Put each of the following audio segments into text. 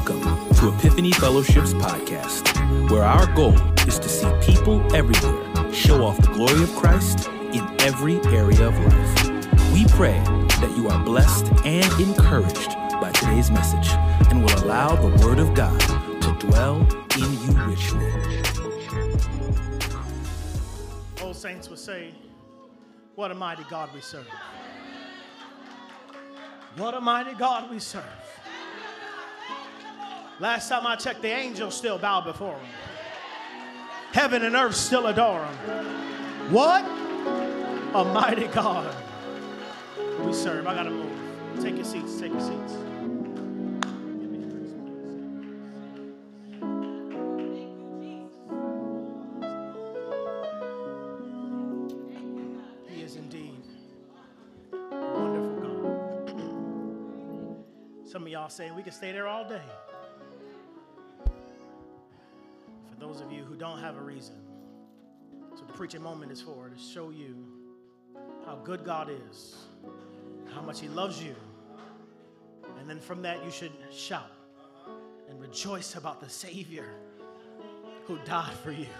Welcome to Epiphany Fellowship's podcast, where our goal is to see people everywhere show off the glory of Christ in every area of life. We pray that you are blessed and encouraged by today's message and will allow the Word of God to dwell in you richly. Old saints would say, what a mighty God we serve. What a mighty God we serve. Last time I checked, the angels still bow before him. Heaven and earth still adore him. What a mighty God we serve. I gotta move. Take your seats, take your seats. He is indeed a wonderful God. Some of y'all saying we can stay there all day. For those of you who don't have a reason, so the preaching moment is for, to show you how good God is, how much he loves you. And then from that you should shout and rejoice about the Savior who died for you.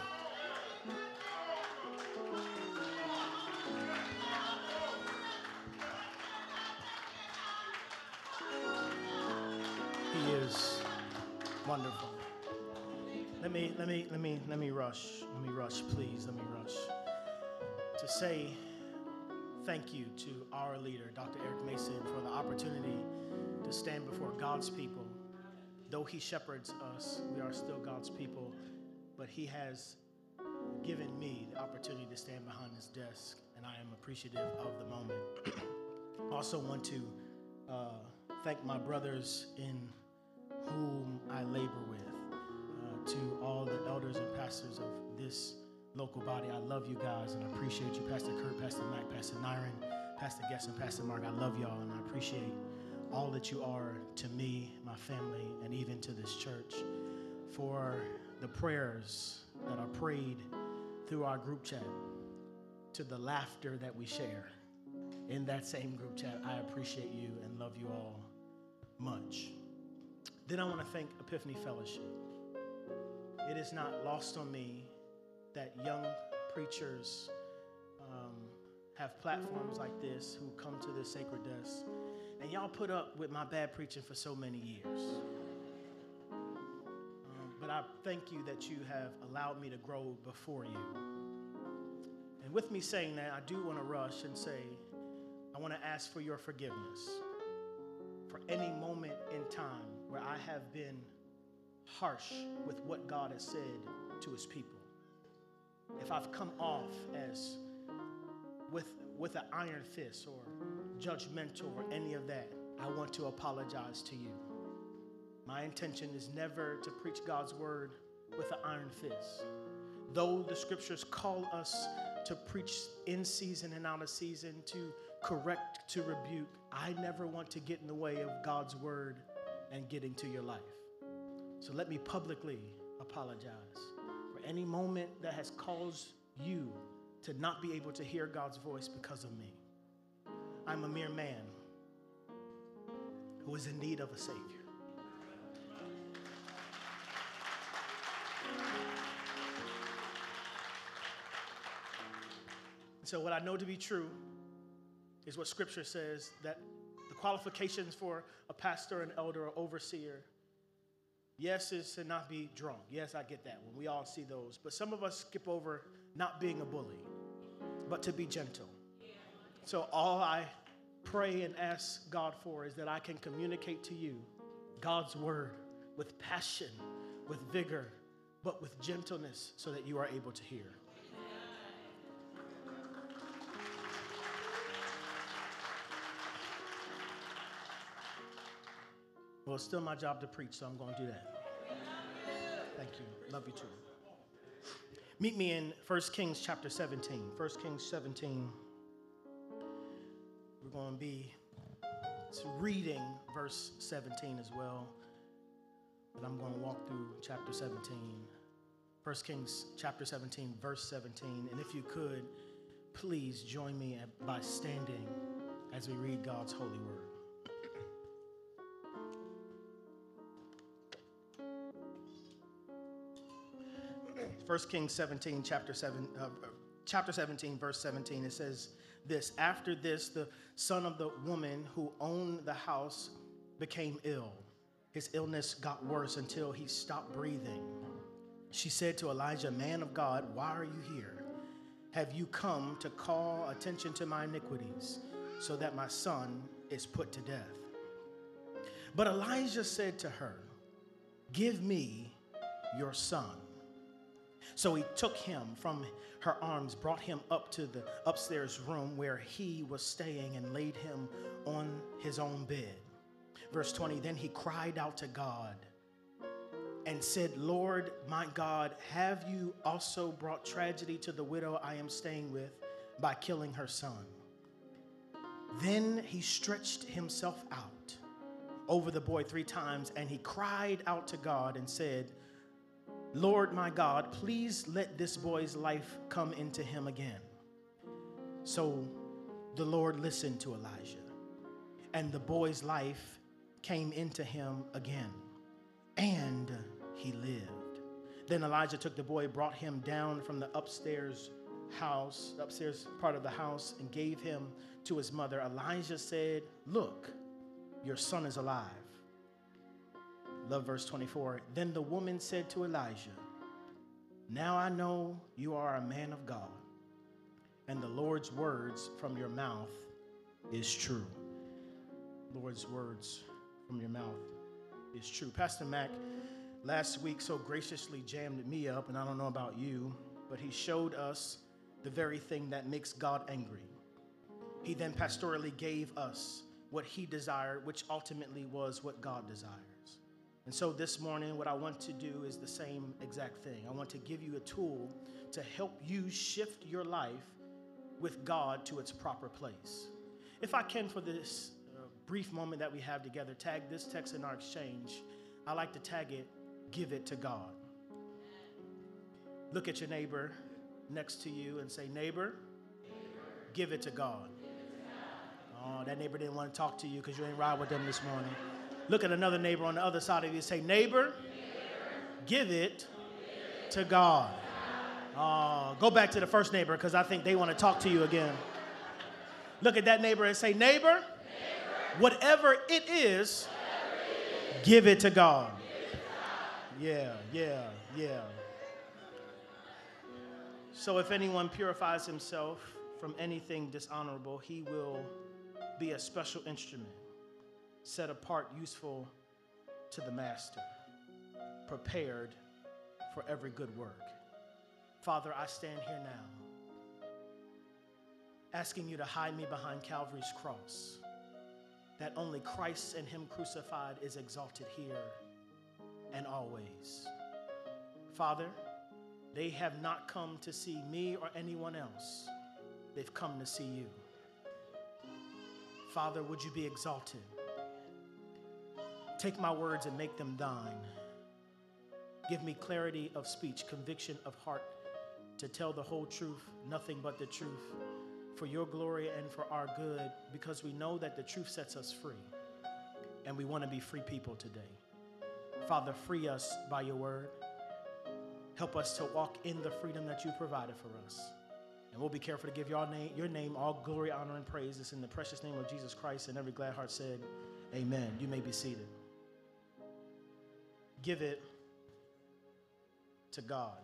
He is wonderful. Let me rush, please, let me rush. To say thank you to our leader, Dr. Eric Mason, for the opportunity to stand before God's people. Though he shepherds us, we are still God's people, but he has given me the opportunity to stand behind his desk, and I am appreciative of the moment. I also want to thank my brothers in whom I labor with. To all the elders and pastors of this local body, I love you guys and I appreciate you. Pastor Kurt, Pastor Mac, Pastor Nyron, Pastor Guest, and Pastor Mark, I love y'all and I appreciate all that you are to me, my family, and even to this church. For the prayers that are prayed through our group chat, to the laughter that we share in that same group chat, I appreciate you and love you all much. Then I want to thank Epiphany Fellowship. It is not lost on me that young preachers have platforms like this who come to this sacred desk. And y'all put up with my bad preaching for so many years. But I thank you that you have allowed me to grow before you. And with me saying that, I do want to rush and say, I want to ask for your forgiveness for any moment in time where I have been harsh with what God has said to his people. If I've come off as with an iron fist or judgmental or any of that, I want to apologize to you. My intention is never to preach God's word with an iron fist. Though the scriptures call us to preach in season and out of season, to correct, to rebuke, I never want to get in the way of God's word and get into your life. So let me publicly apologize for any moment that has caused you to not be able to hear God's voice because of me. I'm a mere man who is in need of a Savior. So what I know to be true is what Scripture says, that the qualifications for a pastor, an elder, or overseer, yes, is to not be drunk. Yes, I get that one. We all see those. But some of us skip over not being a bully, but to be gentle. So all I pray and ask God for is that I can communicate to you God's word with passion, with vigor, but with gentleness so that you are able to hear. Well, it's still my job to preach, so I'm going to do that. Thank you. Love you too. Meet me in 1 Kings chapter 17. 1 Kings 17. We're going to be reading verse 17 as well. But I'm going to walk through chapter 17. 1 Kings chapter 17, verse 17. And if you could, please join me by standing as we read God's holy word. 1 Kings 17, chapter 17, verse 17, it says this: after this, the son of the woman who owned the house became ill. His illness got worse until he stopped breathing. She said to Elijah, "Man of God, why are you here? Have you come to call attention to my iniquities so that my son is put to death?" But Elijah said to her, "Give me your son." So he took him from her arms, brought him up to the upstairs room where he was staying, and laid him on his own bed. Verse 20, then he cried out to God and said, "Lord, my God, have you also brought tragedy to the widow I am staying with by killing her son?" Then he stretched himself out over the boy 3 times, and he cried out to God and said, "Lord, my God, please let this boy's life come into him again." So the Lord listened to Elijah, and the boy's life came into him again, and he lived. Then Elijah took the boy, brought him down from the upstairs part of the house, and gave him to his mother. Elijah said, "Look, your son is alive." Love verse 24. Then the woman said to Elijah, "Now I know you are a man of God, and the Lord's words from your mouth is true." Lord's words from your mouth is true. Pastor Mac last week so graciously jammed me up, and I don't know about you, but he showed us the very thing that makes God angry. He then pastorally gave us what he desired, which ultimately was what God desires. And so this morning, what I want to do is the same exact thing. I want to give you a tool to help you shift your life with God to its proper place. If I can, for this brief moment that we have together, tag this text in our exchange. I like to tag it, "Give it to God." Look at your neighbor next to you and say, "Neighbor, give it to God." Oh, that neighbor didn't want to talk to you because you ain't ride with them this morning. Look at another neighbor on the other side of you and say, "Neighbor, give it to God." Oh, go back to the first neighbor because I think they want to talk to you again. Look at that neighbor and say, "Neighbor, whatever it is, give it to God." Yeah. So if anyone purifies himself from anything dishonorable, he will be a special instrument, set apart, useful to the master, prepared for every good work. Father, I stand here now, asking you to hide me behind Calvary's cross, that only Christ and him crucified is exalted here and always. Father, they have not come to see me or anyone else. They've come to see you. Father, would you be exalted? Take my words and make them thine. Give me clarity of speech, conviction of heart, to tell the whole truth, nothing but the truth, for your glory and for our good, because we know that the truth sets us free, and we want to be free people today. Father, free us by your word. Help us to walk in the freedom that you provided for us. And we'll be careful to give your name all glory, honor, and praise. It's in the precious name of Jesus Christ, and every glad heart said, amen. You may be seated. Give it to God.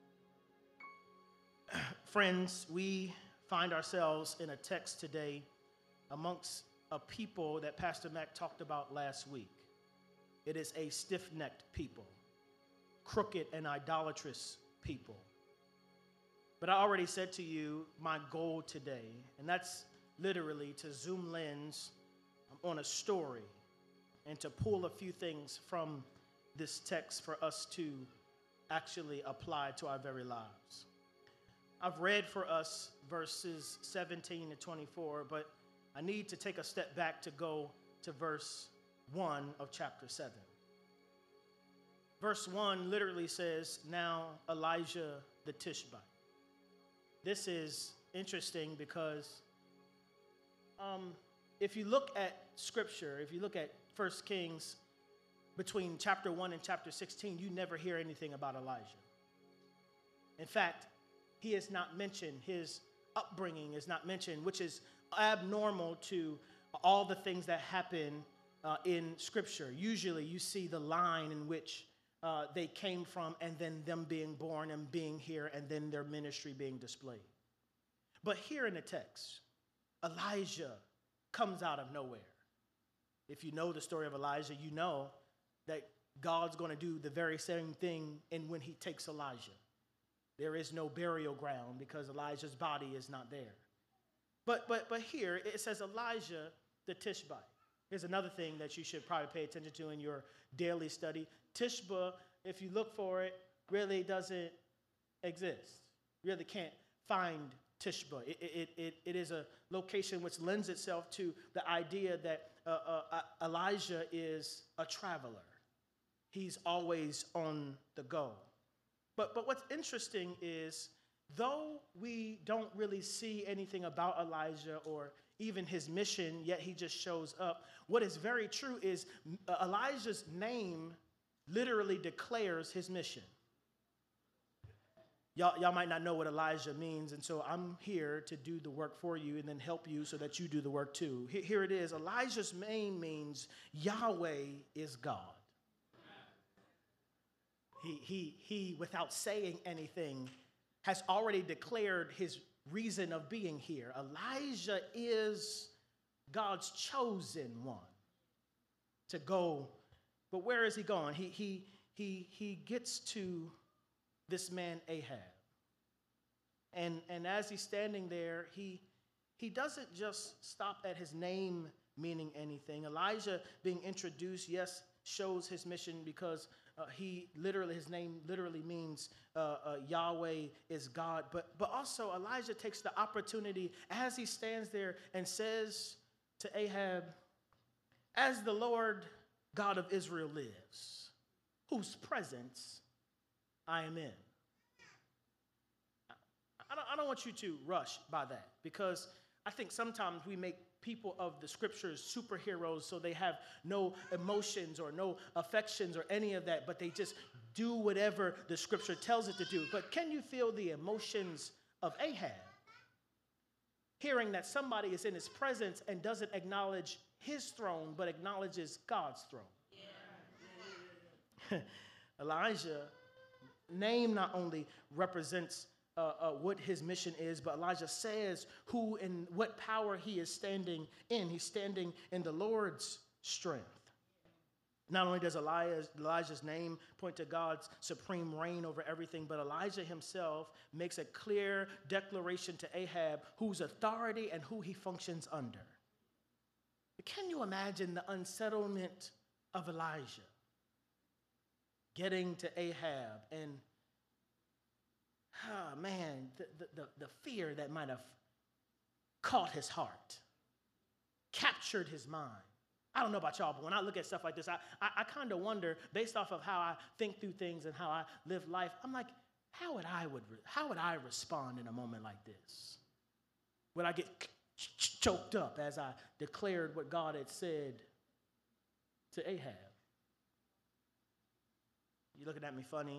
Friends, we find ourselves in a text today amongst a people that Pastor Mac talked about last week. It is a stiff-necked people, crooked and idolatrous people. But I already said to you my goal today, and that's literally to zoom lens on a story and to pull a few things from this text for us to actually apply to our very lives. I've read for us verses 17 to 24, but I need to take a step back to go to verse 1 of chapter 7. Verse 1 literally says, "Now Elijah the Tishbite." This is interesting because if you look at Scripture, if you look at 1 Kings, between chapter 1 and chapter 16, you never hear anything about Elijah. In fact, he is not mentioned. His upbringing is not mentioned, which is abnormal to all the things that happen in Scripture. Usually you see the line in which they came from, and then them being born and being here, and then their ministry being displayed. But here in the text, Elijah comes out of nowhere. If you know the story of Elijah, you know that God's going to do the very same thing when he takes Elijah. There is no burial ground because Elijah's body is not there. But here it says Elijah the Tishbite. Here's another thing that you should probably pay attention to in your daily study. Tishba, if you look for it, really doesn't exist. You really can't find Tishba. It is a location which lends itself to the idea that Elijah is a traveler. He's always on the go. But what's interesting is, though we don't really see anything about Elijah or even his mission, yet he just shows up, what is very true is Elijah's name literally declares his mission. Y'all might not know what Elijah means, and so I'm here to do the work for you and then help you so that you do the work too. Here it is. Elijah's name means Yahweh is God. He, without saying anything, has already declared his reason of being here. Elijah is God's chosen one to go. But where is he going? He gets to this man Ahab. And as he's standing there, he doesn't just stop at his name meaning anything. Elijah being introduced, yes, shows his mission because his name literally means Yahweh is God. But also Elijah takes the opportunity as he stands there and says to Ahab, "As the Lord God of Israel lives, whose presence I am in." I don't want you to rush by that, because I think sometimes we make people of the Scriptures superheroes, so they have no emotions or no affections or any of that, but they just do whatever the Scripture tells it to do. But can you feel the emotions of Ahab? Hearing that somebody is in his presence and doesn't acknowledge his throne, but acknowledges God's throne. Yeah. Elijah, name not only represents what his mission is, but Elijah says who and what power he is standing in. He's standing in the Lord's strength. Not only does Elijah's name point to God's supreme reign over everything, but Elijah himself makes a clear declaration to Ahab whose authority and who he functions under. Can you imagine the unsettlement of Elijah getting to Ahab and the fear that might have caught his heart, captured his mind. I don't know about y'all, but when I look at stuff like this, I kind of wonder, based off of how I think through things and how I live life, I'm like, how would I respond in a moment like this? Would I get choked up as I declared what God had said to Ahab? You're looking at me funny.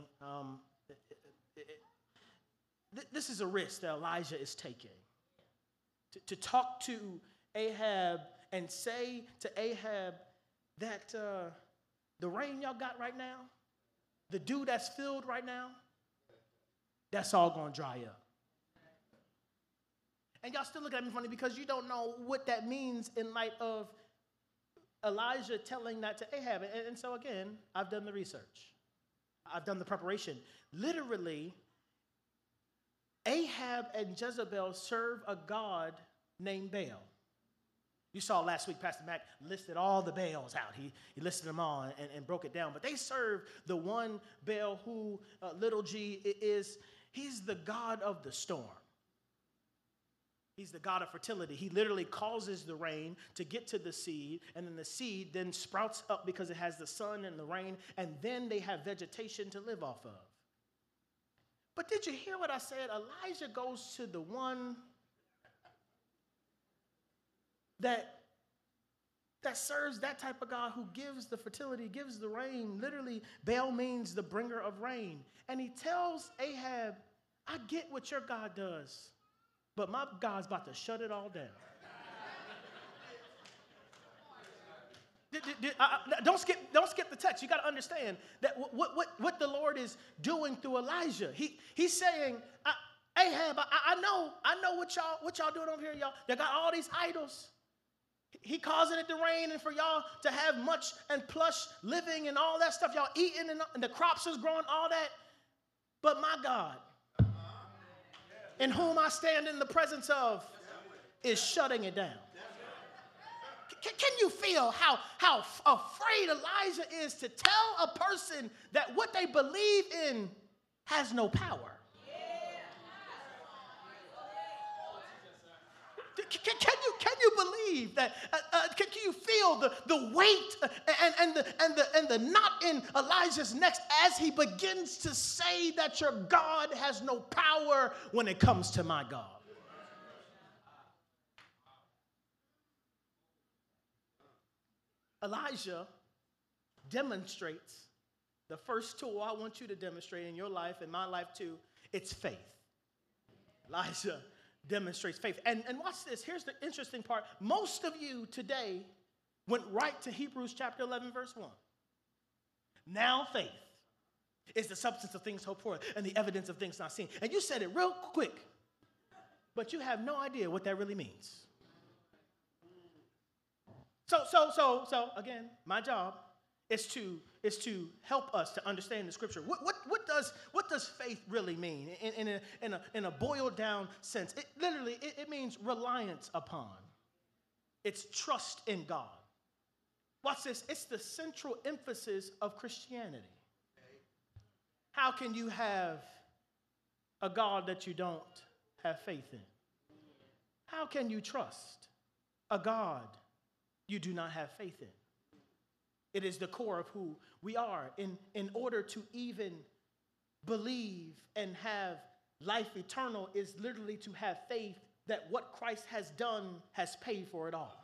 This is a risk that Elijah is taking. To talk to Ahab and say to Ahab that the rain y'all got right now, the dew that's filled right now, that's all going to dry up. And y'all still look at me funny because you don't know what that means in light of Elijah telling that to Ahab. And so again, I've done the research. I've done the preparation. Literally, Ahab and Jezebel serve a god named Baal. You saw last week, Pastor Mac listed all the Baals out. He listed them all and broke it down. But they serve the one Baal who, little g, he's the god of the storm. He's the god of fertility. He literally causes the rain to get to the seed, and then the seed then sprouts up because it has the sun and the rain, and then they have vegetation to live off of. But did you hear what I said? Elijah goes to the one that serves that type of God who gives the fertility, gives the rain. Literally, Baal means the bringer of rain. And he tells Ahab I get what your God does, but my God's about to shut it all down. Don't skip the text. You got to understand that what the Lord is doing through Elijah. He's saying, Ahab, I know what y'all doing over here, y'all. They got all these idols. He causing it to rain and for y'all to have much and plush living and all that stuff. Y'all eating and the crops is growing, all that. But my God, in whom I stand in the presence of, is shutting it down. Can you feel how afraid Elijah is to tell a person that what they believe in has no power? Can you believe that? Can you feel the weight and the knot in Elijah's neck as he begins to say that your God has no power when it comes to my God? Elijah demonstrates the first tool I want you to demonstrate in your life, in my life too. It's faith. Elijah demonstrates faith. And watch this. Here's the interesting part. Most of you today went right to Hebrews chapter 11, verse 1. Now faith is the substance of things hoped for and the evidence of things not seen. And you said it real quick, but you have no idea what that really means. So again, my job is to help us to understand the scripture. What does faith really mean in a boiled down sense? It literally means reliance upon. It's trust in God. Watch this. It's the central emphasis of Christianity. How can you have a God that you don't have faith in? How can you trust a God you do not have faith in? It is the core of who we are. In order to even believe and have life eternal is literally to have faith that what Christ has done has paid for it all.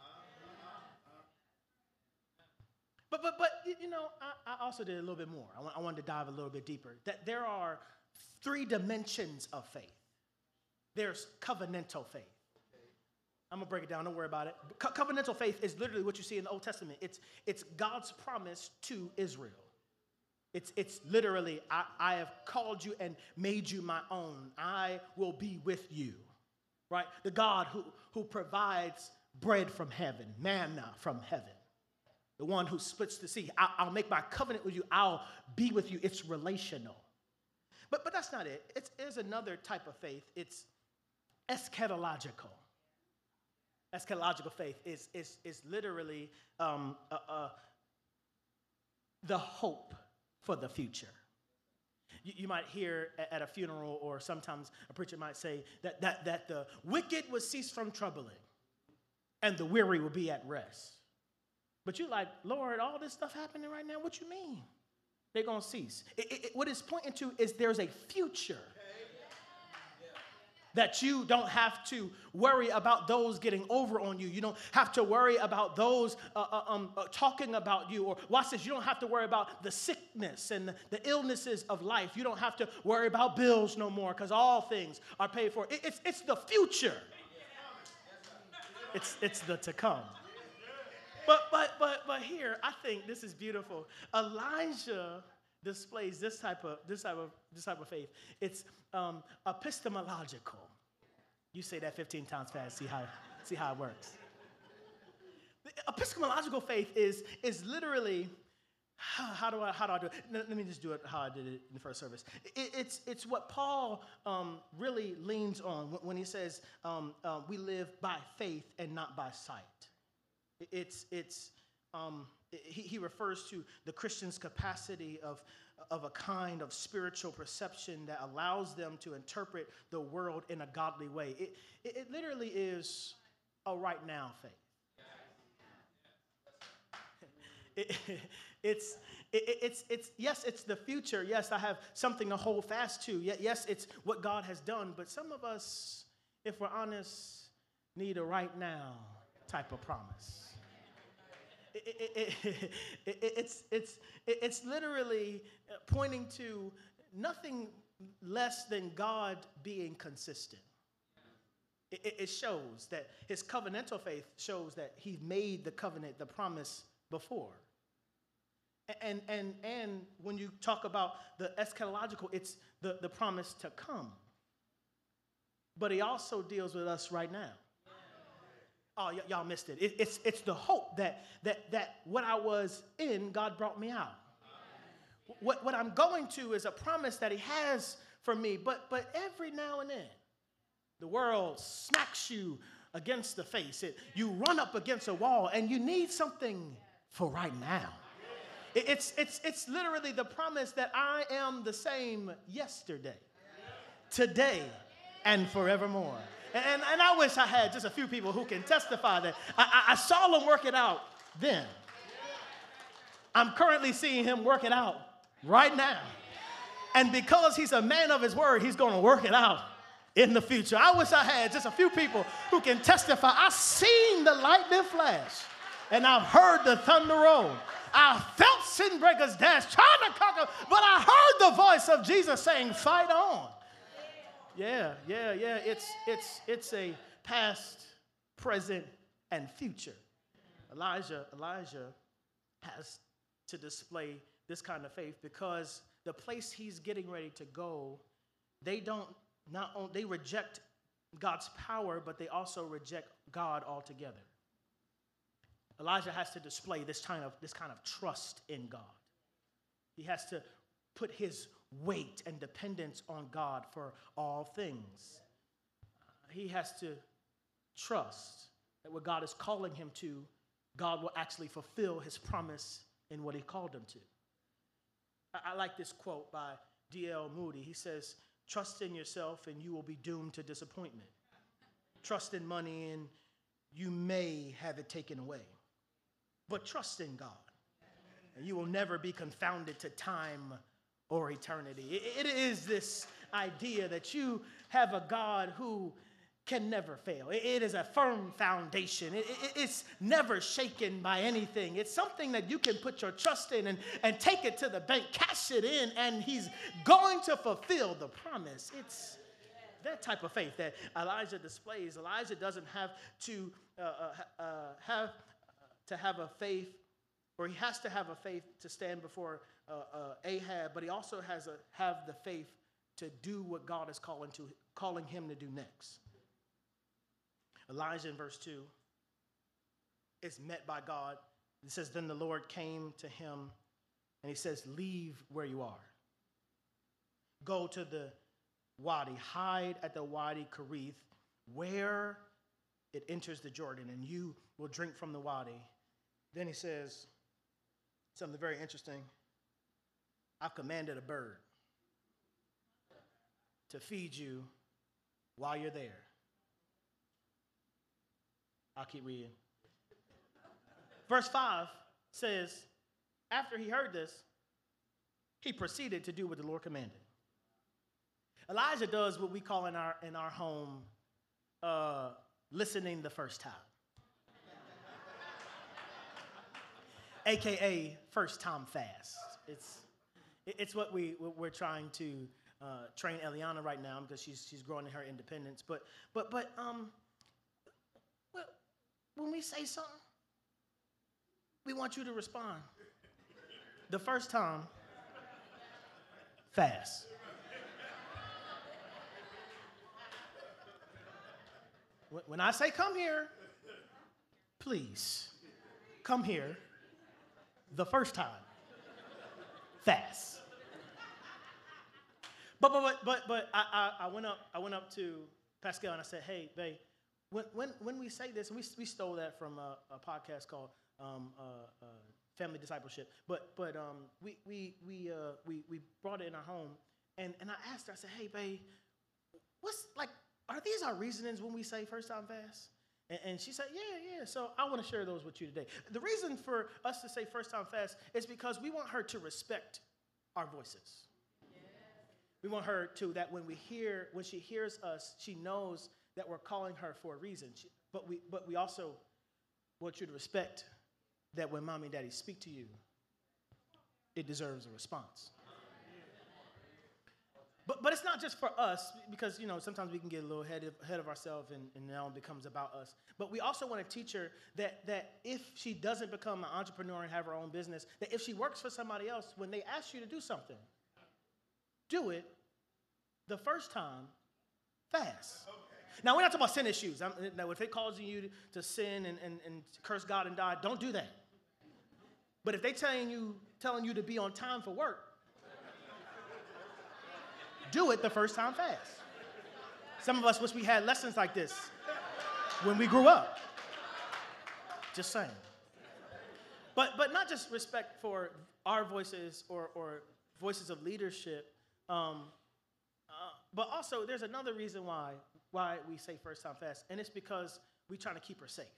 But you know, I also did a little bit more. I wanted to dive a little bit deeper. That there are 3 dimensions of faith. There's covenantal faith. I'm going to break it down. Don't worry about it. Covenantal faith is literally what you see in the Old Testament. It's God's promise to Israel. It's literally, I have called you and made you my own. I will be with you. Right? The God who provides bread from heaven, manna from heaven. The one who splits the sea. I'll make my covenant with you. I'll be with you. It's relational. But that's not it. There's another type of faith. It's eschatological. Eschatological faith is literally the hope for the future. You might hear at a funeral, or sometimes a preacher might say that the wicked will cease from troubling and the weary will be at rest. But you're like, Lord, all this stuff happening right now, what you mean? They're going to cease. What it's pointing to is there's a future that you don't have to worry about those getting over on you. You don't have to worry about those talking about you. Or watch this, you don't have to worry about the sickness and the illnesses of life. You don't have to worry about bills no more because all things are paid for. It's the future. It's the to come. But here, I think this is beautiful. Elijah displays this type of faith. It's epistemological. You say that 15 times fast. See how it works. The epistemological faith is literally how do I do it? Let me just do it how I did it in the first service. It's what Paul really leans on when he says we live by faith and not by sight. He refers to the Christian's capacity of a kind of spiritual perception that allows them to interpret the world in a godly way. It literally is a right now faith. Yes, it's the future. Yes, I have something to hold fast to. Yes, it's what God has done. But some of us, if we're honest, need a right now type of promise. It's literally pointing to nothing less than God being consistent. It shows that his covenantal faith shows that he made the covenant, the promise before. And when you talk about the eschatological, it's the promise to come. But he also deals with us right now. Oh, y'all missed it. It's the hope that what I was in, God brought me out. What I'm going to is a promise that he has for me. But every now and then, the world smacks you against the face. You run up against a wall and you need something for right now. It's literally the promise that I am the same yesterday, today, and forevermore. And I wish I had just a few people who can testify that I saw him work it out then. I'm currently seeing him work it out right now. And because he's a man of his word, he's going to work it out in the future. I wish I had just a few people who can testify. I've seen the lightning flash, and I've heard the thunder roll. I felt sin breakers dash, trying to conquer, but I heard the voice of Jesus saying, fight on. Yeah. It's a past, present, and future. Elijah has to display this kind of faith because the place he's getting ready to go, they reject God's power, but they also reject God altogether. Elijah has to display this kind of trust in God. He has to put his weight and dependence on God for all things. He has to trust that what God is calling him to, God will actually fulfill his promise in what he called him to. I like this quote by D.L. Moody. He says, trust in yourself and you will be doomed to disappointment. Trust in money and you may have it taken away. But trust in God and you will never be confounded to time or eternity. It is this idea that you have a God who can never fail. It is a firm foundation. It's never shaken by anything. It's something that you can put your trust in and take it to the bank, cash it in, and he's going to fulfill the promise. It's that type of faith that Elijah displays. Elijah doesn't have to have a faith, or he has to have a faith to stand before Ahab, but he also has to have the faith to do what God is calling him to do next. Elijah in verse 2 is met by God. It says, then the Lord came to him and he says, leave where you are. Go to the Wadi, hide at the Wadi Kerith, where it enters the Jordan, and you will drink from the Wadi. Then he says something very interesting. I've commanded a bird to feed you while you're there. I'll keep reading. Verse 5 says, after he heard this, he proceeded to do what the Lord commanded. Elijah does what we call in our home listening the first time. AKA first time fast. It's what we're trying to train Eliana right now because she's growing in her independence. But when we say something, we want you to respond. The first time, fast. When I say come here, please come here the first time, fast. But I went up to Pascal and I said, hey, babe, when we say this, and we stole that from a podcast called Family Discipleship, but we brought it in our home, and I asked her, I said, hey, babe, are these our reasonings when we say first time fast? And she said, yeah. So I want to share those with you today. The reason for us to say first time fast is because we want her to respect our voices. We want her to, that when she hears us, she knows that we're calling her for a reason. But we also want you to respect that when mommy and daddy speak to you, it deserves a response. But it's not just for us, because, sometimes we can get a little ahead of ourselves and now it becomes about us. But we also want to teach her that if she doesn't become an entrepreneur and have her own business, that if she works for somebody else, when they ask you to do something, do it the first time fast. Now, we're not talking about sin issues. Now, if it calls you to sin and curse God and die, don't do that. But if they telling you to be on time for work, do it the first time fast. Some of us wish we had lessons like this when we grew up. Just saying. But not just respect for our voices or voices of leadership, but also there's another reason why we say first time fast, and it's because we're trying to keep her safe.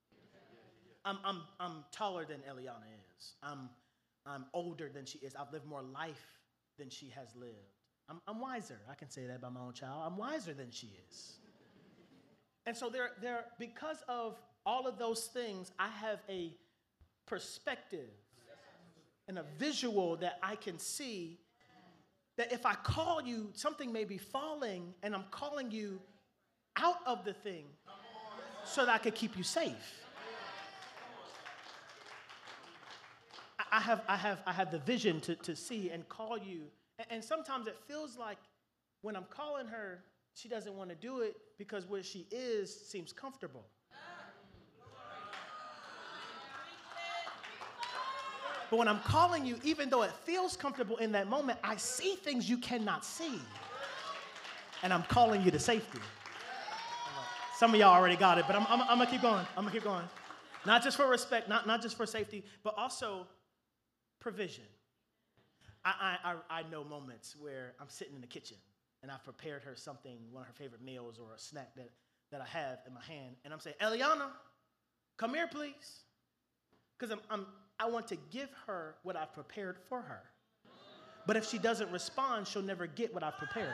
I'm taller than Eliana is. I'm older than she is. I've lived more life than she has lived. I'm wiser. I can say that about my own child. I'm wiser than she is. And so there, because of all of those things, I have a perspective and a visual that I can see that if I call you, something may be falling, and I'm calling you out of the thing so that I could keep you safe. I have the vision to see and call you. And sometimes it feels like when I'm calling her, she doesn't want to do it because where she is seems comfortable. But when I'm calling you, even though it feels comfortable in that moment, I see things you cannot see. And I'm calling you to safety. Some of y'all already got it, but I'm going to keep going. I'm going to keep going. Not just for respect, not just for safety, but also provision. I know moments where I'm sitting in the kitchen and I've prepared her something, one of her favorite meals or a snack that I have in my hand, and I'm saying, Eliana, come here, please. Because I want to give her what I've prepared for her. But if she doesn't respond, she'll never get what I've prepared.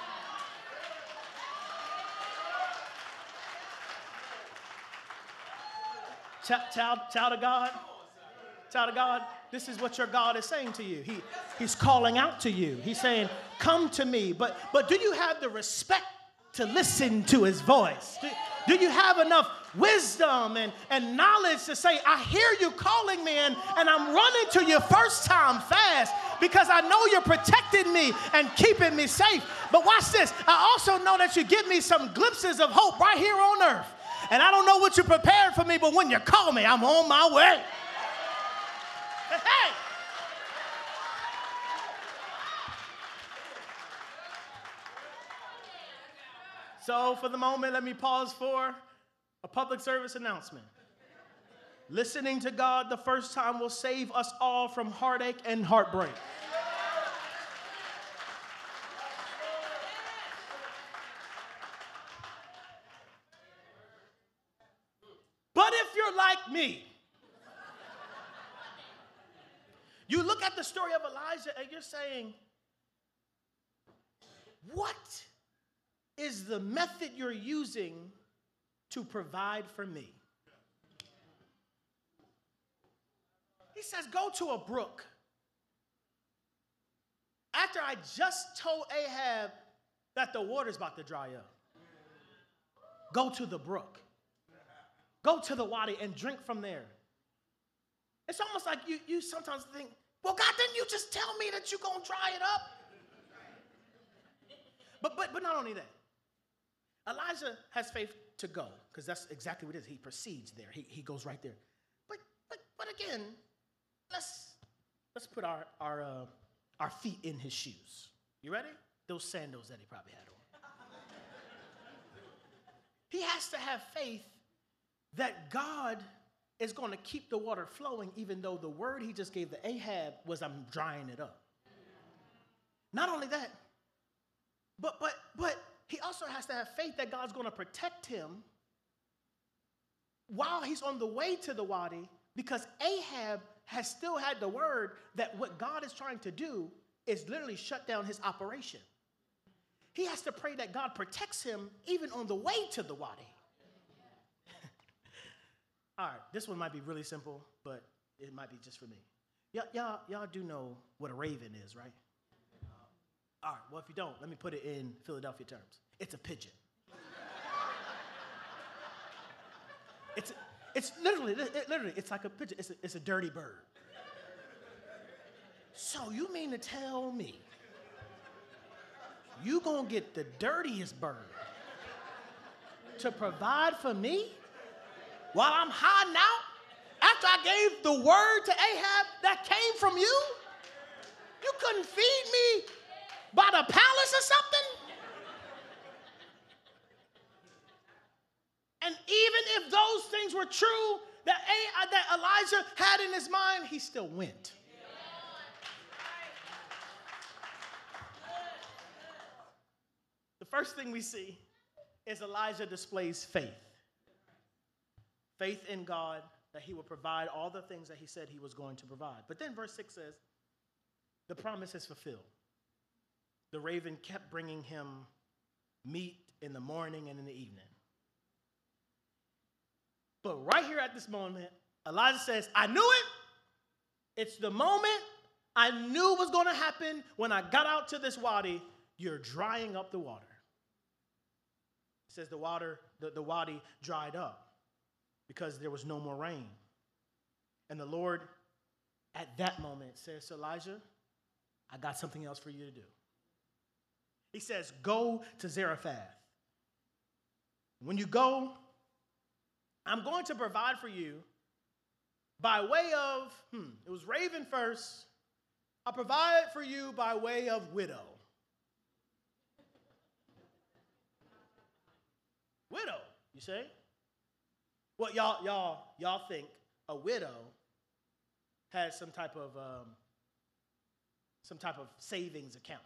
Child of God, this is what your God is saying to you. He's calling out to you. He's saying, come to me. But do you have the respect to listen to his voice? Do you have enough wisdom and knowledge to say, I hear you calling me and I'm running to you first time fast because I know you're protecting me and keeping me safe. But watch this. I also know that you give me some glimpses of hope right here on earth. And I don't know what you prepared for me, but when you call me, I'm on my way. Hey! So for the moment, let me pause for a public service announcement. Listening to God the first time will save us all from heartache and heartbreak. But if you're like me, you look at the story of Elijah and you're saying, what is the method you're using to provide for me? He says, go to a brook. After I just told Ahab that the water's about to dry up, go to the brook. Go to the wadi and drink from there. It's almost like you sometimes think, well, God, didn't you just tell me that you're going to dry it up? But not only that. Elijah has faith to go, because that's exactly what it is. He proceeds there. He goes right there. But again, let's put our feet in his shoes. You ready? Those sandals that he probably had on. He has to have faith that God is going to keep the water flowing, even though the word he just gave to Ahab was, I'm drying it up. Not only that, but he also has to have faith that God's going to protect him while he's on the way to the wadi, because Ahab has still had the word that what God is trying to do is literally shut down his operation. He has to pray that God protects him even on the way to the wadi. All right, this one might be really simple, but it might be just for me. Y'all do know what a raven is, right? All right, well, if you don't, let me put it in Philadelphia terms. It's a pigeon. It's literally, it's like a pigeon. It's a dirty bird. So you mean to tell me you gonna get the dirtiest bird to provide for me while I'm hiding out after I gave the word to Ahab that came from you? You couldn't feed me by the palace or something? And even if those things were true that Elijah had in his mind, he still went. The first thing we see is Elijah displays faith. Faith in God that he will provide all the things that he said he was going to provide. But then verse 6 says, the promise is fulfilled. The raven kept bringing him meat in the morning and in the evening. But right here at this moment, Elijah says, I knew it. It's the moment I knew was going to happen when I got out to this wadi. You're drying up the water. It says the wadi dried up because there was no more rain. And the Lord, at that moment, says to Elijah, I got something else for you to do. He says, go to Zarephath. When you go, I'm going to provide for you by way of, it was raven first. I'll provide for you by way of widow. Widow, you say? Well, y'all think a widow has some type of savings account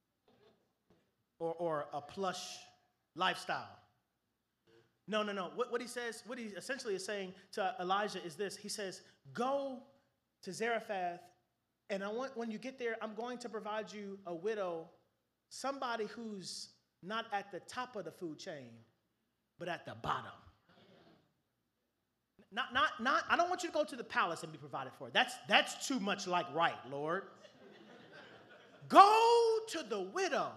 or a plush lifestyle. No. What he says, what he essentially is saying to Elijah is this. He says, go to Zarephath, and when you get there, I'm going to provide you a widow, somebody who's not at the top of the food chain, but at the bottom. I don't want you to go to the palace and be provided for. That's too much like right, Lord. Go to the widow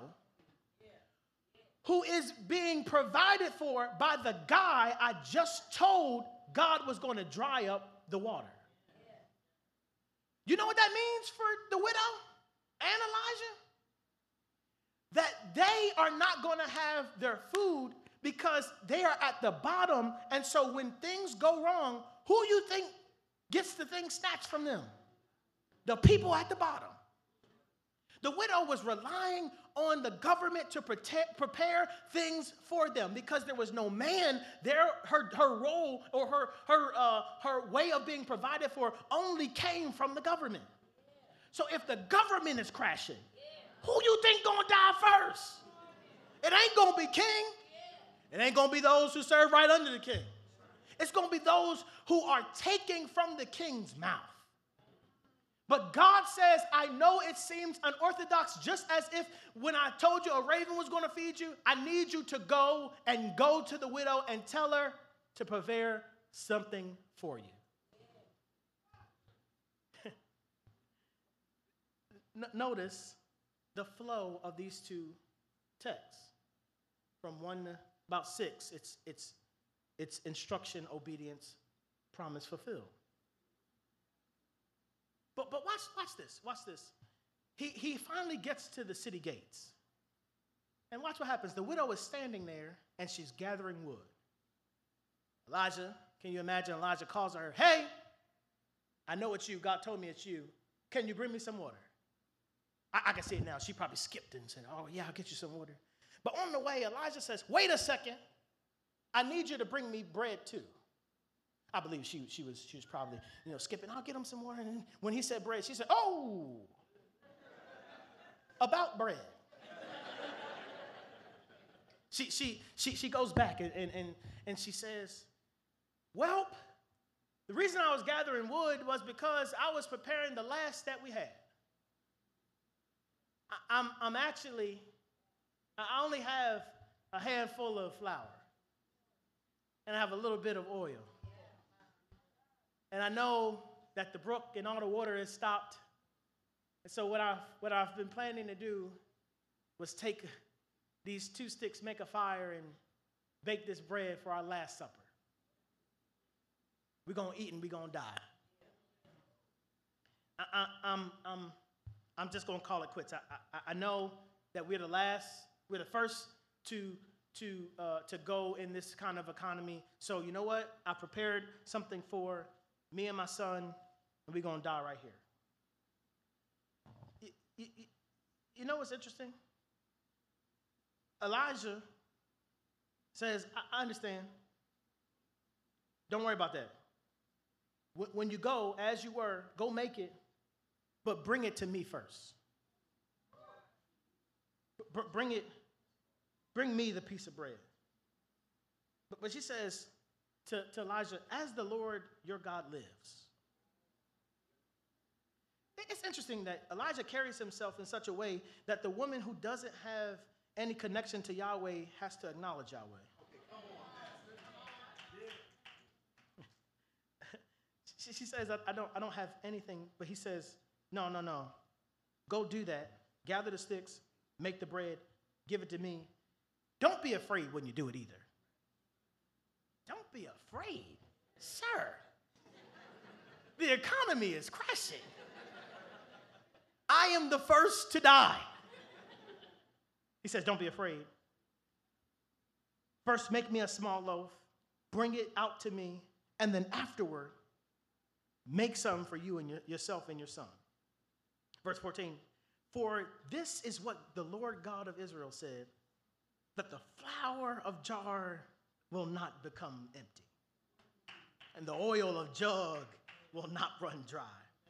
who is being provided for by the guy I just told God was going to dry up the water. You know what that means for the widow and Elijah? That they are not going to have their food because they are at the bottom, and so when things go wrong, who you think gets the thing snatched from them? The people at the bottom. The widow was relying on the government to prepare things for them because there was no man there. Her role or her way of being provided for only came from the government. So if the government is crashing, who you think gonna die first? It ain't gonna be king. It ain't going to be those who serve right under the king. It's going to be those who are taking from the king's mouth. But God says, I know it seems unorthodox, just as if when I told you a raven was going to feed you, I need you to go to the widow and tell her to prepare something for you. Notice the flow of these two texts. From 1 to about 6, it's instruction, obedience, promise fulfilled. But watch this. Watch this. He finally gets to the city gates. And watch what happens. The widow is standing there, and she's gathering wood. Elijah, can you imagine? Elijah calls her, hey, I know it's you. God told me it's you. Can you bring me some water? I can see it now. She probably skipped and said, oh, yeah, I'll get you some water. But on the way, Elijah says, wait a second. I need you to bring me bread too. I believe she was probably, skipping. I'll get him some water. And when he said bread, she said, oh, about bread. She goes back and she says, well, the reason I was gathering wood was because I was preparing the last that we had. I only have a handful of flour, and I have a little bit of oil. And I know that the brook and all the water has stopped. And so what I've been planning to do was take these 2 sticks, make a fire, and bake this bread for our last supper. We're going to eat and we're going to die. I'm just going to call it quits. I know that we're the first to go in this kind of economy. So you know what? I prepared something for me and my son, and we're going to die right here. You know what's interesting? Elijah says, I understand. Don't worry about that. When you go, as you were, go make it, but bring it to me first. Bring me the piece of bread. But she says to Elijah, as the Lord your God lives. It's interesting that Elijah carries himself in such a way that the woman who doesn't have any connection to Yahweh has to acknowledge Yahweh. She says, I don't have anything, but he says, no. Go do that. Gather the sticks, make the bread, give it to me. Don't be afraid when you do it either. Don't be afraid, sir. The economy is crashing. I am the first to die. He says, don't be afraid. First, make me a small loaf, bring it out to me, and then afterward, make some for you and yourself and your son. Verse 14, for this is what the Lord God of Israel said, that the flour of jar will not become empty, and the oil of jug will not run dry.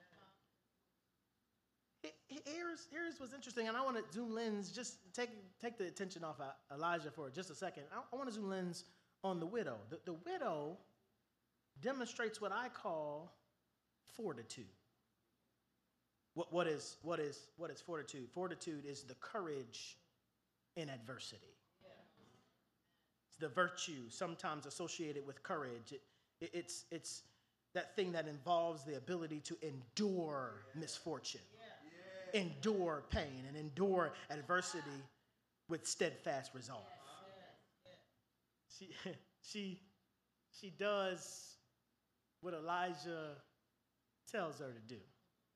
Here's what's interesting, and I want to zoom lens, just take the attention off Elijah for just a second. I want to zoom lens on the widow. The widow demonstrates what I call fortitude. What is fortitude? Fortitude is the courage in adversity. It's the virtue sometimes associated with courage. It's that thing that involves the ability to endure misfortune, endure pain, and endure adversity with steadfast resolve. She does what Elijah tells her to do.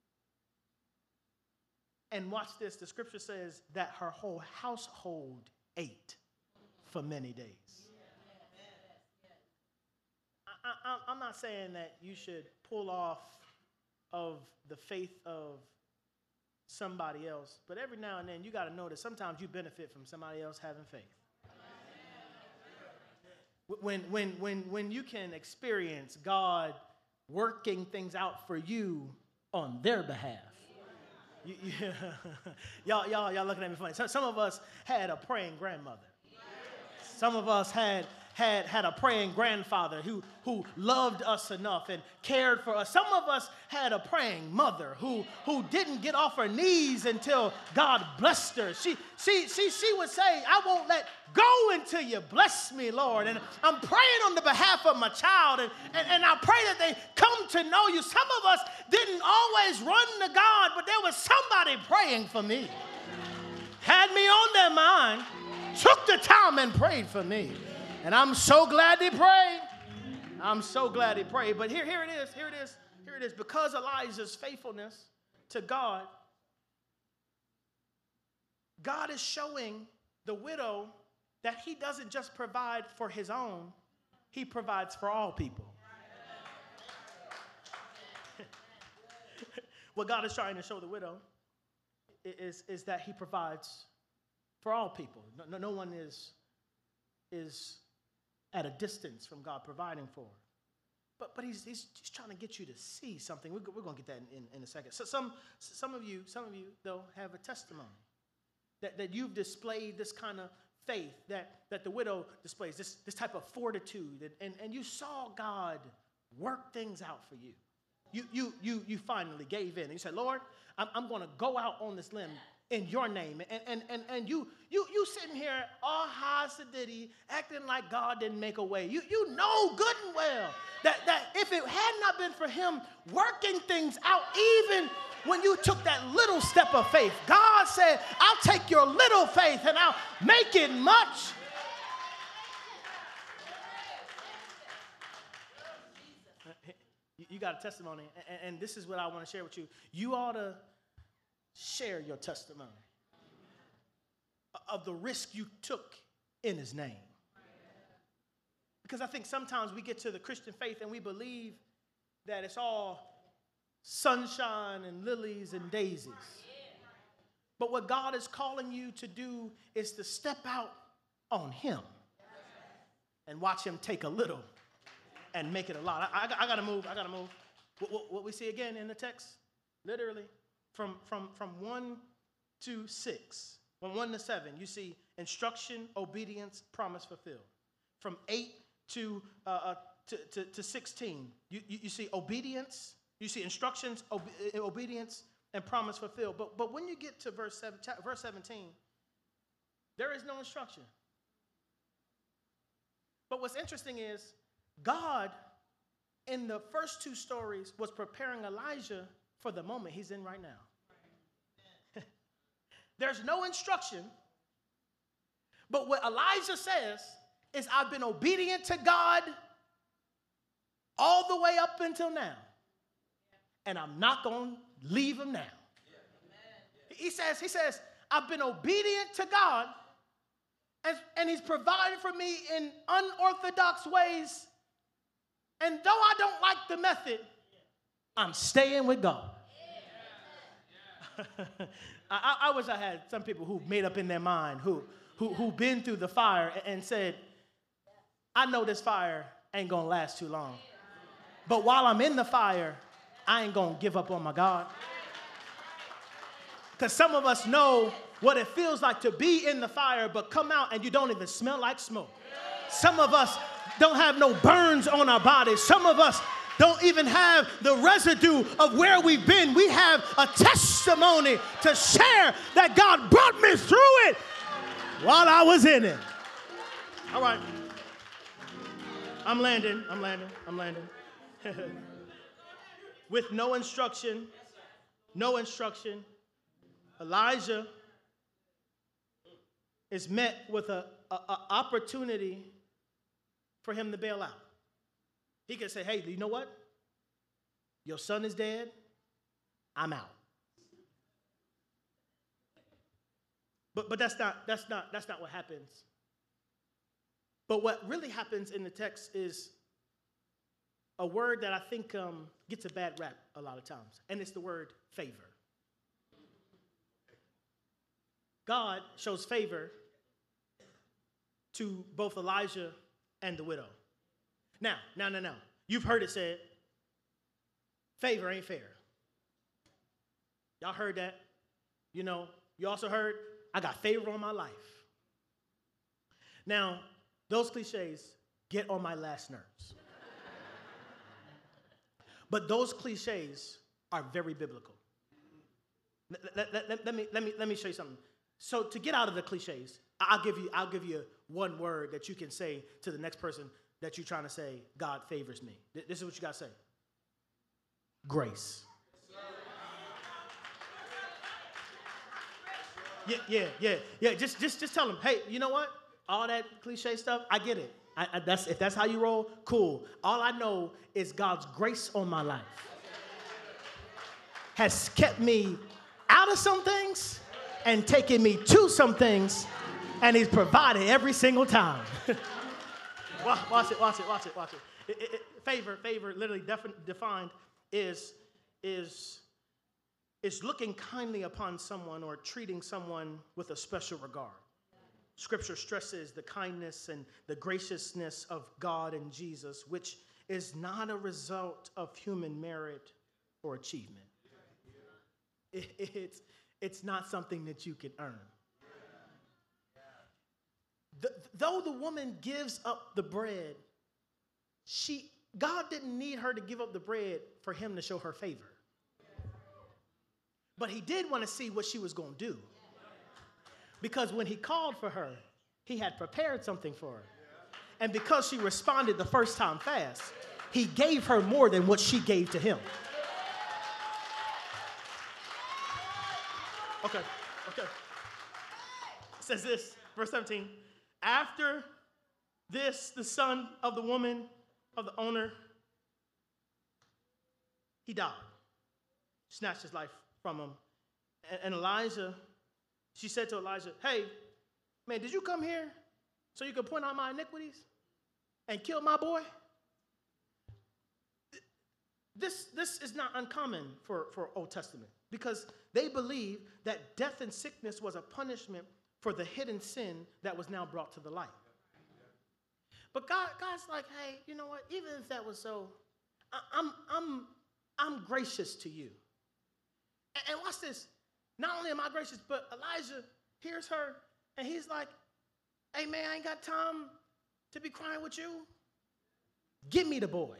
And watch this. The scripture says that her whole household ate for many days. I'm not saying that you should pull off of the faith of somebody else, but every now and then you got to know that sometimes you benefit from somebody else having faith. When you can experience God working things out for you on their behalf. Y'all looking at me funny. Some of us had a praying grandmother. Some of us had a praying grandfather who loved us enough and cared for us. Some of us had a praying mother who didn't get off her knees until God blessed her. She would say, I won't let go until you bless me, Lord. And I'm praying on the behalf of my child, and I pray that they come to know you. Some of us didn't always run to God, but there was somebody praying for me. Had me on their mind, took the time and prayed for me. And I'm so glad he prayed. I'm so glad he prayed. But here it is. Because Elijah's faithfulness to God, God is showing the widow that he doesn't just provide for his own, he provides for all people. What God is trying to show the widow is that he provides for all people. No one is at a distance from God providing for. But he's trying to get you to see something. We're going to get that in a second. So some of you though have a testimony that you've displayed this kind of faith that the widow displays, this type of fortitude, and you saw God work things out for you. You finally gave in. And you said, Lord, I'm going to go out on this limb in your name. And you sitting here all high sedity, acting like God didn't make a way. You know good and well that if it had not been for him working things out, even when you took that little step of faith, God said, I'll take your little faith and I'll make it much. You got a testimony, and this is what I want to share with you. You ought to share your testimony of the risk you took in his name. Because I think sometimes we get to the Christian faith and we believe that it's all sunshine and lilies and daisies. But what God is calling you to do is to step out on him and watch him take a little and make it a lot. I got to move. What we see again in the text, literally, from 1 to 6, from 1 to 7, you see instruction, obedience, promise fulfilled. From 8 to 16, you see obedience, you see instructions, obedience, and promise fulfilled. But when you get to verse 17, there is no instruction. But what's interesting is God, in the first two stories, was preparing Elijah for the moment he's in right now. There's no instruction, but what Elijah says is, I've been obedient to God all the way up until now, and I'm not going to leave him now. He says, I've been obedient to God, and he's provided for me in unorthodox ways. And though I don't like the method, I'm staying with God. I wish I had some people who made up in their mind, who've been through the fire and said, I know this fire ain't going to last too long. But while I'm in the fire, I ain't going to give up on my God. Because some of us know what it feels like to be in the fire, but come out and you don't even smell like smoke. Some of us don't have no burns on our bodies. Some of us don't even have the residue of where we've been. We have a testimony to share that God brought me through it while I was in it. All right. I'm landing. With no instruction, Elijah is met with an opportunity for him to bail out. He can say, hey, you know what? Your son is dead. I'm out. But that's not what happens. But what really happens in the text is a word that I think gets a bad rap a lot of times, and it's the word favor. God shows favor to both Elijah and the widow. Now. You've heard it said, favor ain't fair. Y'all heard that? You know, you also heard, I got favor on my life. Now, those cliches get on my last nerves. But those cliches are very biblical. Let me show you something. So to get out of the cliches, I'll give you one word that you can say to the next person that you're trying to say, God favors me. This is what you got to say. Grace. Yeah. Just tell them, hey, you know what? All that cliche stuff, I get it. If that's how you roll, cool. All I know is God's grace on my life has kept me out of some things and taken me to some things, and he's provided every single time. Watch it. Favor, literally defined is looking kindly upon someone or treating someone with a special regard. Scripture stresses the kindness and the graciousness of God and Jesus, which is not a result of human merit or achievement. It's not something that you can earn. Though the woman gives up the bread, God didn't need her to give up the bread for him to show her favor. But he did want to see what she was going to do. Because when he called for her, he had prepared something for her. And because she responded the first time fast, he gave her more than what she gave to him. Okay. It says this, verse 17. After this, the son of the woman, of the owner, he died. Snatched his life from him. And Elijah, she said to Elijah, hey, man, did you come here so you could point out my iniquities and kill my boy? This is not uncommon for Old Testament because they believe that death and sickness was a punishment for the hidden sin that was now brought to the light. But God's like, hey, you know what? Even if that was so, I'm gracious to you. And watch this. Not only am I gracious, but Elijah hears her, and he's like, hey, man, I ain't got time to be crying with you. Give me the boy.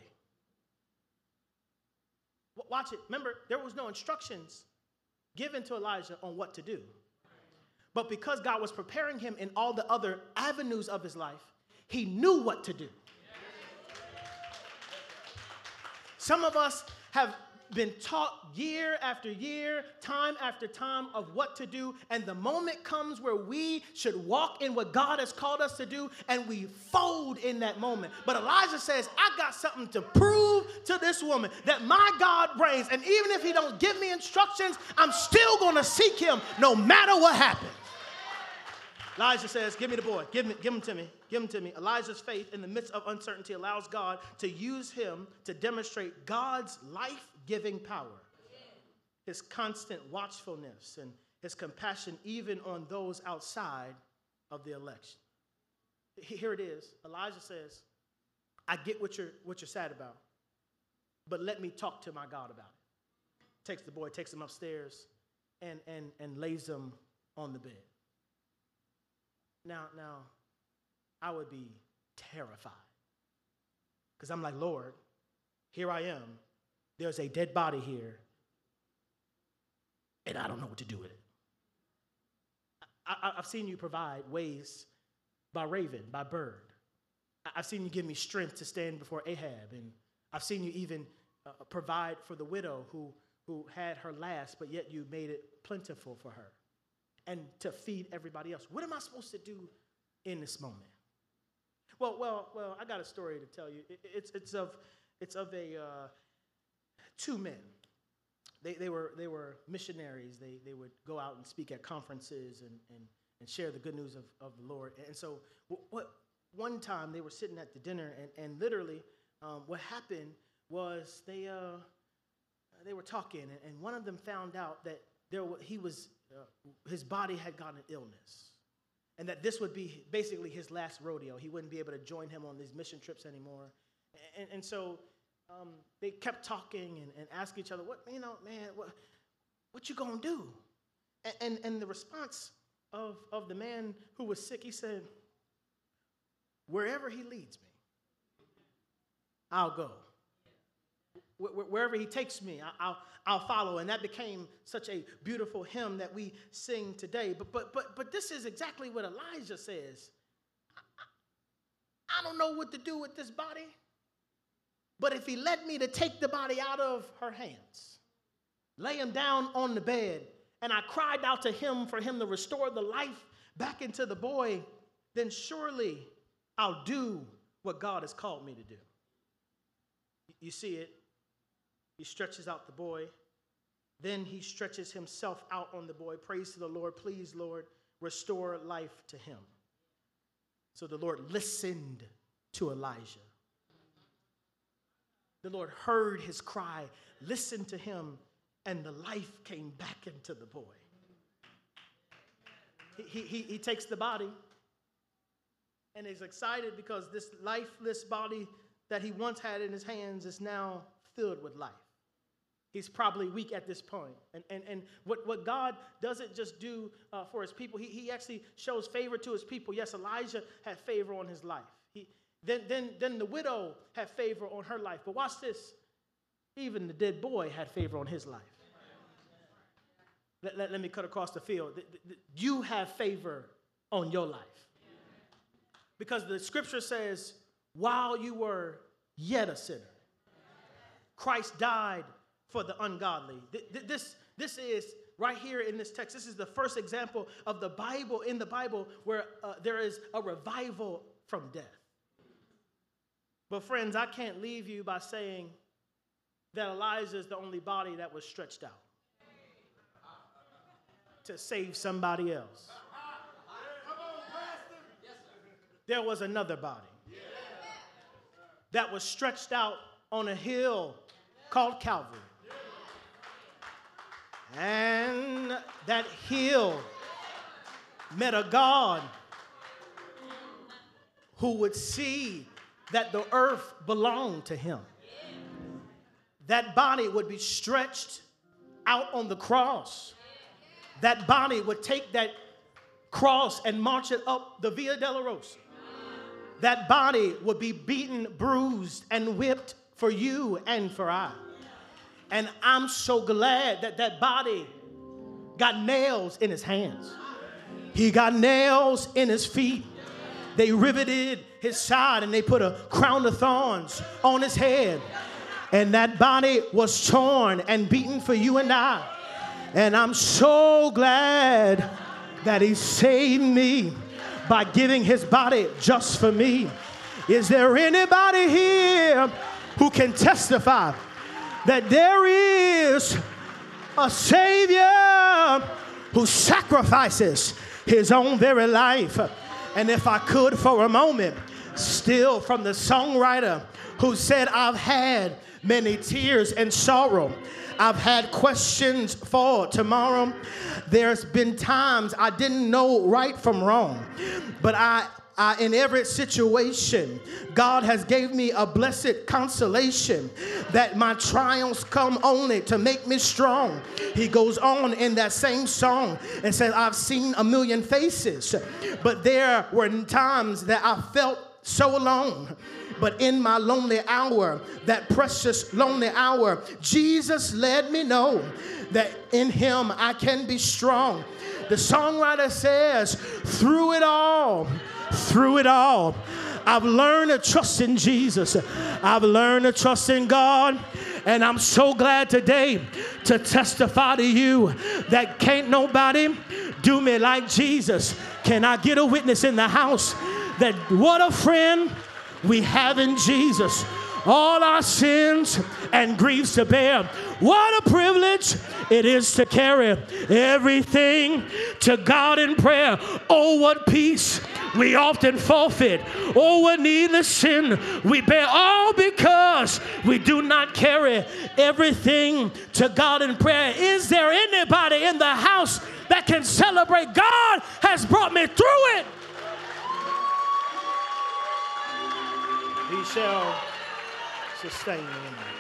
Watch it. Remember, there was no instructions given to Elijah on what to do. But because God was preparing him in all the other avenues of his life, he knew what to do. Some of us have been taught year after year, time after time of what to do, and the moment comes where we should walk in what God has called us to do, and we fold in that moment. But Elijah says, I got something to prove to this woman, that my God reigns, and even if he don't give me instructions, I'm still going to seek him no matter what happens. Elijah says, give me the boy. Give him to me. Give him to me. Elijah's faith in the midst of uncertainty allows God to use him to demonstrate God's life-giving power, his constant watchfulness, and his compassion even on those outside of the election. Here it is. Elijah says, I get what you're sad about, but let me talk to my God about it. Takes the boy, takes him upstairs, and lays him on the bed. Now, I would be terrified because I'm like, Lord, here I am. There's a dead body here, and I don't know what to do with it. I've seen you provide ways by raven, by bird. I've seen you give me strength to stand before Ahab, and I've seen you even provide for the widow who had her last, but yet you made it plentiful for her. And to feed everybody else. What am I supposed to do in this moment? Well, I got a story to tell you. It's of two men. They were missionaries. They would go out and speak at conferences and share the good news of the Lord. And so one time they were sitting at the dinner, and literally what happened was they were talking, and one of them found out that his body had gotten an illness, and that this would be basically his last rodeo. He wouldn't be able to join him on these mission trips anymore. And so they kept talking and asking each other, what you gonna do? And the response of the man who was sick, he said, wherever he leads me, I'll go. Wherever he takes me, I'll follow. And that became such a beautiful hymn that we sing today. But this is exactly what Elijah says. I don't know what to do with this body, but if he led me to take the body out of her hands, lay him down on the bed, and I cried out to him for him to restore the life back into the boy, then surely I'll do what God has called me to do. You see it. He stretches out the boy. Then he stretches himself out on the boy. Praise to the Lord. Please, Lord, restore life to him. So the Lord listened to Elijah. The Lord heard his cry, listened to him, and the life came back into the boy. He takes the body and is excited because this lifeless body that he once had in his hands is now filled with life. He's probably weak at this point. And what God doesn't just do for his people, he actually shows favor to his people. Yes, Elijah had favor on his life. Then the widow had favor on her life. But watch this. Even the dead boy had favor on his life. let me cut across the field. You have favor on your life. Because the scripture says, while you were yet a sinner, Christ died for the ungodly. This is right here in this text. This is the first example of the Bible, in the Bible, where there is a revival from death. But friends, I can't leave you by saying that Elijah is the only body that was stretched out to save somebody else. There was another body that was stretched out on a hill called Calvary. And that hill met a God who would see that the earth belonged to him. That body would be stretched out on the cross. That body would take that cross and march it up the Via Dolorosa. That body would be beaten, bruised, and whipped for you and for I. And I'm so glad that that body got nails in his hands. He got nails in his feet. They riveted his side and they put a crown of thorns on his head. And that body was torn and beaten for you and I. And I'm so glad that he saved me by giving his body just for me. Is there anybody here who can testify that there is a Savior who sacrifices his own very life? And if I could for a moment, steal from the songwriter who said, I've had many tears and sorrow. I've had questions for tomorrow. There's been times I didn't know right from wrong, but I in every situation, God has gave me a blessed consolation that my triumphs come only to make me strong. He goes on in that same song and says, I've seen a million faces, but there were times that I felt so alone. But in my lonely hour, that precious lonely hour, Jesus let me know that in him I can be strong. The songwriter says, through it all, I've learned to trust in Jesus. I've learned to trust in God. And I'm so glad today to testify to you that can't nobody do me like Jesus. Can I get a witness in the house that what a friend we have in Jesus? All our sins and griefs to bear. What a privilege it is to carry everything to God in prayer. Oh, what peace we often forfeit. Oh, what needless sin we bear. All because we do not carry everything to God in prayer. Is there anybody in the house that can celebrate? God has brought me through it. He shall sustain me.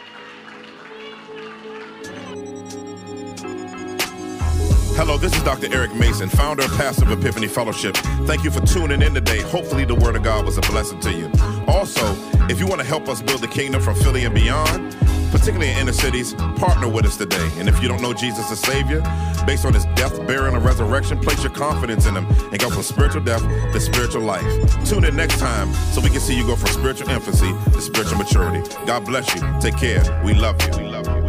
Hello, this is Dr. Eric Mason, founder and pastor of Epiphany Fellowship. Thank you for tuning in today. Hopefully the Word of God was a blessing to you. Also, if you want to help us build the kingdom from Philly and beyond, particularly in inner cities, partner with us today. And if you don't know Jesus as Savior, based on his death, burial, and resurrection, place your confidence in him and go from spiritual death to spiritual life. Tune in next time so we can see you go from spiritual infancy to spiritual maturity. God bless you. Take care. We love you. We love you.